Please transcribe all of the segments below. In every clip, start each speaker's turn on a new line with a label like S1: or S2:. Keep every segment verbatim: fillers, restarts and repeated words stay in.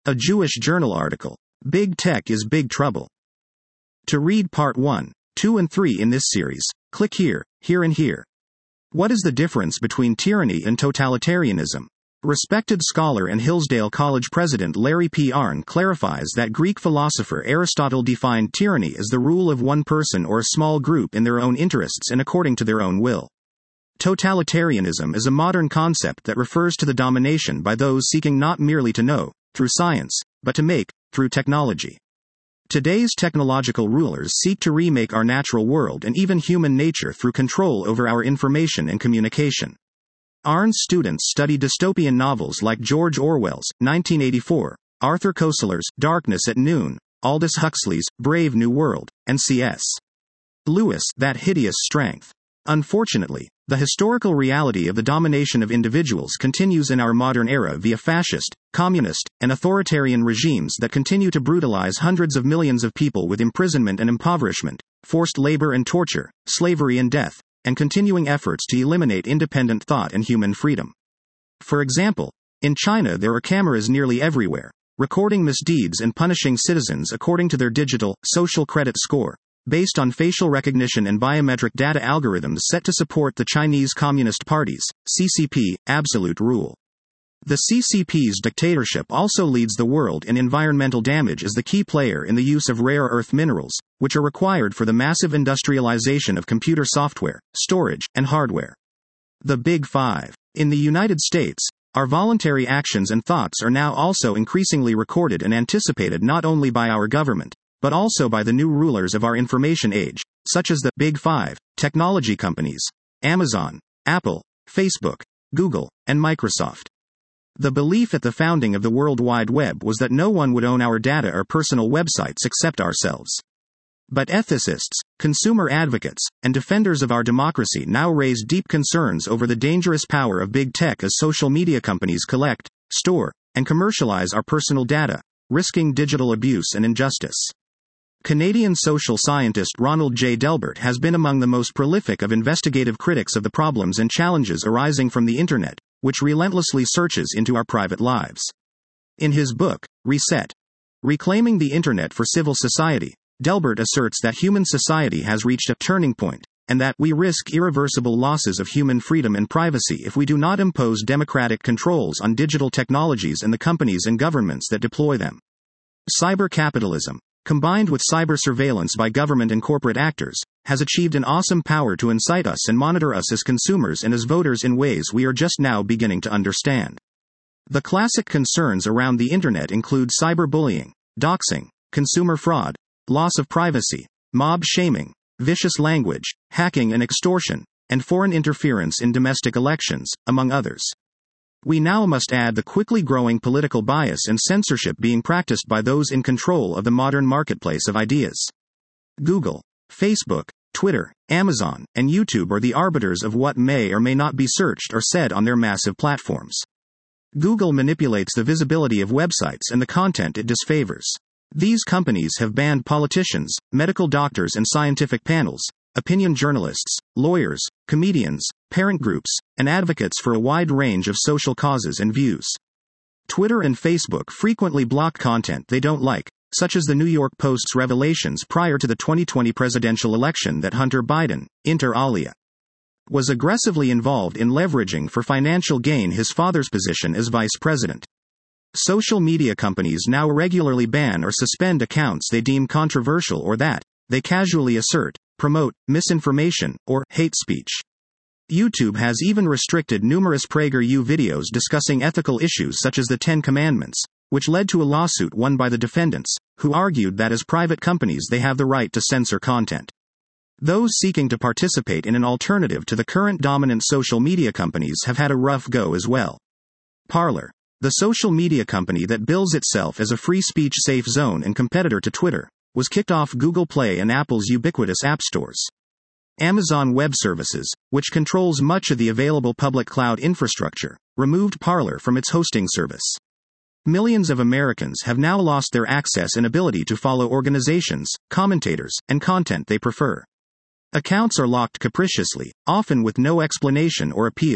S1: A Jewish Journal article. Big Tech is Big Trouble. To read part one, two and three in this series, click here, here and here. What is the difference between tyranny and totalitarianism? Respected scholar and Hillsdale College president Larry P. Arnn clarifies that Greek philosopher Aristotle defined tyranny as the rule of one person or a small group in their own interests and according to their own will. Totalitarianism is a modern concept that refers to the domination by those seeking not merely to know, through science, but to make, through technology. Today's technological rulers seek to remake our natural world and even human nature through control over our information and communication. Arnn's students study dystopian novels like George Orwell's nineteen eighty-four, Arthur Koestler's Darkness at Noon, Aldous Huxley's Brave New World, and C S Lewis' That Hideous Strength. Unfortunately, the historical reality of the domination of individuals continues in our modern era via fascist, communist, and authoritarian regimes that continue to brutalize hundreds of millions of people with imprisonment and impoverishment, forced labor and torture, slavery and death, and continuing efforts to eliminate independent thought and human freedom. For example, in China there are cameras nearly everywhere, recording misdeeds and punishing citizens according to their digital, social credit score, based on facial recognition and biometric data algorithms set to support the Chinese Communist Party's, C C P, absolute rule. The C C P's dictatorship also leads the world in environmental damage as the key player in the use of rare earth minerals, which are required for the massive industrialization of computer software, storage, and hardware. The Big Five. In the United States, our voluntary actions and thoughts are now also increasingly recorded and anticipated not only by our government, but also by the new rulers of our information age, such as the Big Five technology companies, Amazon, Apple, Facebook, Google, and Microsoft. The belief at the founding of the World Wide Web was that no one would own our data or personal websites except ourselves. But ethicists, consumer advocates, and defenders of our democracy now raise deep concerns over the dangerous power of big tech as social media companies collect, store, and commercialize our personal data, risking digital abuse and injustice. Canadian social scientist Ronald J. Delbert has been among the most prolific of investigative critics of the problems and challenges arising from the Internet, which relentlessly searches into our private lives. In his book, Reset: Reclaiming the Internet for Civil Society, Delbert asserts that human society has reached a turning point, and that we risk irreversible losses of human freedom and privacy if we do not impose democratic controls on digital technologies and the companies and governments that deploy them. Cybercapitalism, combined with cyber surveillance by government and corporate actors, has achieved an awesome power to incite us and monitor us as consumers and as voters in ways we are just now beginning to understand. The classic concerns around the Internet include cyberbullying, doxing, consumer fraud, loss of privacy, mob shaming, vicious language, hacking and extortion, and foreign interference in domestic elections, among others. We now must add the quickly growing political bias and censorship being practiced by those in control of the modern marketplace of ideas. Google, Facebook, Twitter, Amazon, and YouTube are the arbiters of what may or may not be searched or said on their massive platforms. Google manipulates the visibility of websites and the content it disfavors. These companies have banned politicians, medical doctors and scientific panels, opinion journalists, lawyers, comedians, parent groups, and advocates for a wide range of social causes and views. Twitter and Facebook frequently block content they don't like, such as the New York Post's revelations prior to the twenty twenty presidential election that Hunter Biden, inter alia, was aggressively involved in leveraging for financial gain his father's position as vice president. Social media companies now regularly ban or suspend accounts they deem controversial or that, they casually assert, promote misinformation or hate speech. YouTube has even restricted numerous PragerU videos discussing ethical issues such as the Ten Commandments, which led to a lawsuit won by the defendants, who argued that as private companies they have the right to censor content. Those seeking to participate in an alternative to the current dominant social media companies have had a rough go as well. Parler, the social media company that bills itself as a free speech safe zone and competitor to Twitter, was kicked off Google Play and Apple's ubiquitous app stores. Amazon Web Services, which controls much of the available public cloud infrastructure, removed Parler from its hosting service. Millions of Americans have now lost their access and ability to follow organizations, commentators, and content they prefer. Accounts are locked capriciously, often with no explanation or appeal.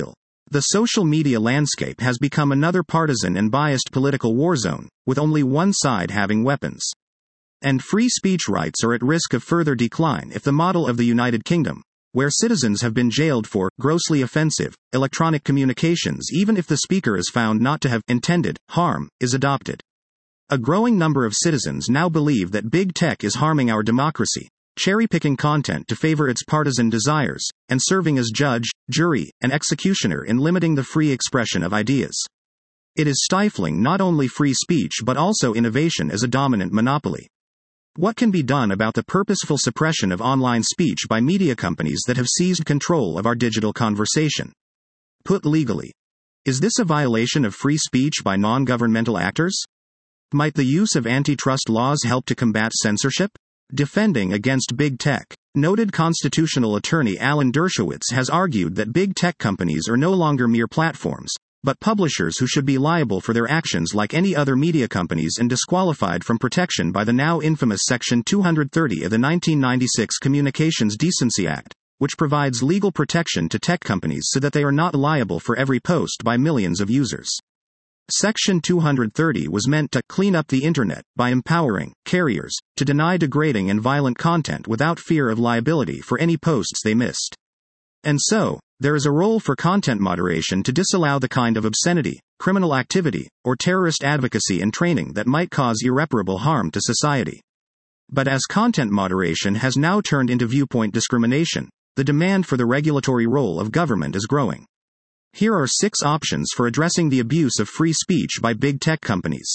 S1: The social media landscape has become another partisan and biased political war zone, with only one side having weapons. And free speech rights are at risk of further decline if the model of the United Kingdom, where citizens have been jailed for grossly offensive electronic communications even if the speaker is found not to have intended harm, is adopted. A growing number of citizens now believe that big tech is harming our democracy, cherry-picking content to favor its partisan desires, and serving as judge, jury, and executioner in limiting the free expression of ideas. It is stifling not only free speech but also innovation as a dominant monopoly. What can be done about the purposeful suppression of online speech by media companies that have seized control of our digital conversation? Put legally, is this a violation of free speech by non-governmental actors? Might the use of antitrust laws help to combat censorship? Defending against big tech. Noted constitutional attorney Alan Dershowitz has argued that big tech companies are no longer mere platforms, but publishers who should be liable for their actions like any other media companies and disqualified from protection by the now infamous Section two thirty of the nineteen ninety-six Communications Decency Act, which provides legal protection to tech companies so that they are not liable for every post by millions of users. Section two thirty was meant to clean up the internet by empowering carriers to deny degrading and violent content without fear of liability for any posts they missed. And so, there is a role for content moderation to disallow the kind of obscenity, criminal activity, or terrorist advocacy and training that might cause irreparable harm to society. But as content moderation has now turned into viewpoint discrimination, the demand for the regulatory role of government is growing. Here are six options for addressing the abuse of free speech by big tech companies.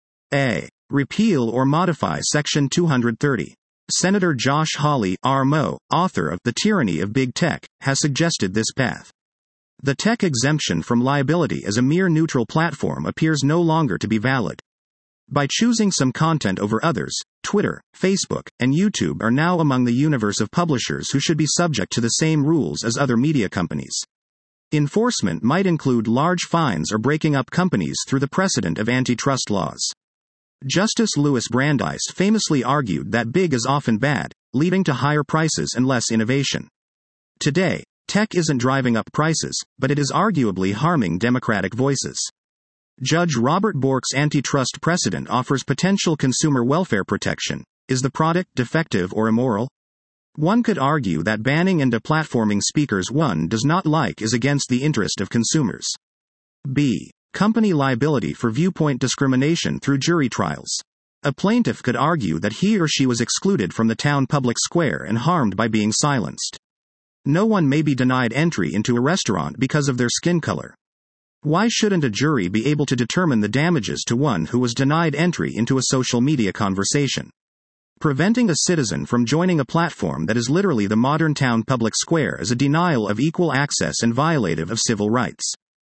S1: A. Repeal or modify Section two thirty. Senator Josh Hawley, R M O, author of The Tyranny of Big Tech, has suggested this path. The tech exemption from liability as a mere neutral platform appears no longer to be valid. By choosing some content over others, Twitter, Facebook, and YouTube are now among the universe of publishers who should be subject to the same rules as other media companies. Enforcement might include large fines or breaking up companies through the precedent of antitrust laws. Justice Louis Brandeis famously argued that big is often bad, leading to higher prices and less innovation. Today, tech isn't driving up prices, but it is arguably harming democratic voices. Judge Robert Bork's antitrust precedent offers potential consumer welfare protection. Is the product defective or immoral? One could argue that banning and deplatforming speakers one does not like is against the interest of consumers. B. Company liability for viewpoint discrimination through jury trials. A plaintiff could argue that he or she was excluded from the town public square and harmed by being silenced. No one may be denied entry into a restaurant because of their skin color. Why shouldn't a jury be able to determine the damages to one who was denied entry into a social media conversation? Preventing a citizen from joining a platform that is literally the modern town public square is a denial of equal access and violative of civil rights.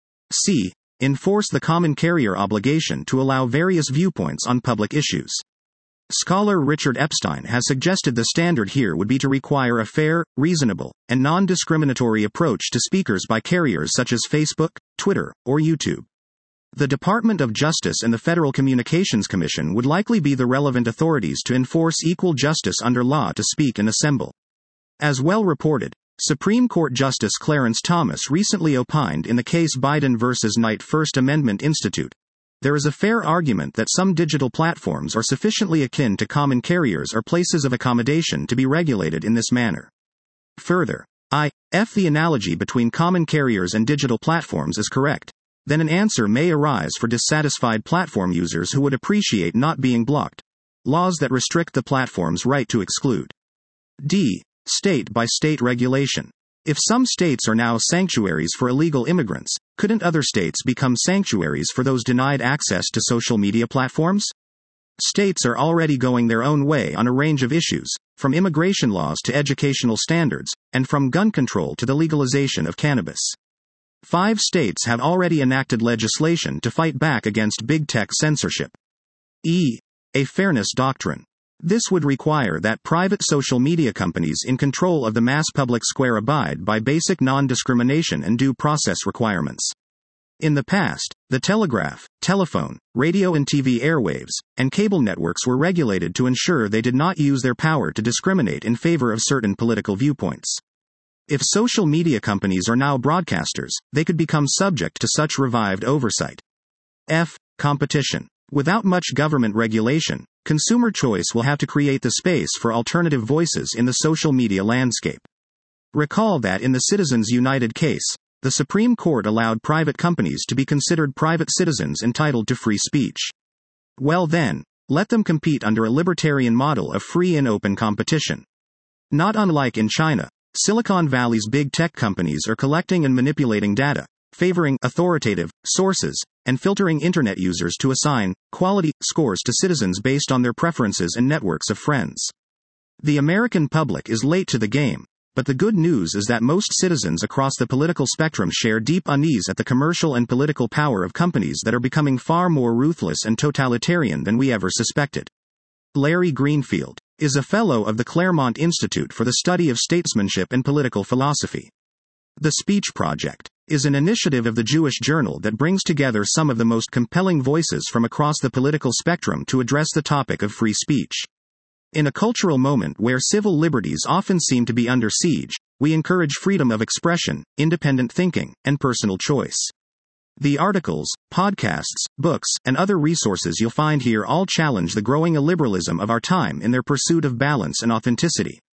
S1: C. Enforce the common carrier obligation to allow various viewpoints on public issues. Scholar Richard Epstein has suggested the standard here would be to require a fair, reasonable, and non-discriminatory approach to speakers by carriers such as Facebook, Twitter, or YouTube. The Department of Justice and the Federal Communications Commission would likely be the relevant authorities to enforce equal justice under law to speak and assemble. As well reported, Supreme Court Justice Clarence Thomas recently opined in the case Biden versus Knight First Amendment Institute. There is a fair argument that some digital platforms are sufficiently akin to common carriers or places of accommodation to be regulated in this manner. Further, if the analogy between common carriers and digital platforms is correct, then an answer may arise for dissatisfied platform users who would appreciate not being blocked. Laws that restrict the platform's right to exclude. D. State-by-state regulation. If some states are now sanctuaries for illegal immigrants, couldn't other states become sanctuaries for those denied access to social media platforms? States are already going their own way on a range of issues, from immigration laws to educational standards, and from gun control to the legalization of cannabis. Five states have already enacted legislation to fight back against big tech censorship. E. A fairness doctrine. This would require that private social media companies in control of the mass public square abide by basic non-discrimination and due process requirements. In the past, the telegraph, telephone, radio and T V airwaves, and cable networks were regulated to ensure they did not use their power to discriminate in favor of certain political viewpoints. If social media companies are now broadcasters, they could become subject to such revived oversight. F. Competition. Without much government regulation, consumer choice will have to create the space for alternative voices in the social media landscape. Recall that in the Citizens United case, the Supreme Court allowed private companies to be considered private citizens entitled to free speech. Well then, let them compete under a libertarian model of free and open competition. Not unlike in China, Silicon Valley's big tech companies are collecting and manipulating data, favoring authoritative sources, and filtering internet users to assign quality scores to citizens based on their preferences and networks of friends. The American public is late to the game, but the good news is that most citizens across the political spectrum share deep unease at the commercial and political power of companies that are becoming far more ruthless and totalitarian than we ever suspected. Larry Greenfield is a fellow of the Claremont Institute for the Study of Statesmanship and Political Philosophy. The Speech Project is an initiative of the Jewish Journal that brings together some of the most compelling voices from across the political spectrum to address the topic of free speech. In a cultural moment where civil liberties often seem to be under siege, we encourage freedom of expression, independent thinking, and personal choice. The articles, podcasts, books, and other resources you'll find here all challenge the growing illiberalism of our time in their pursuit of balance and authenticity.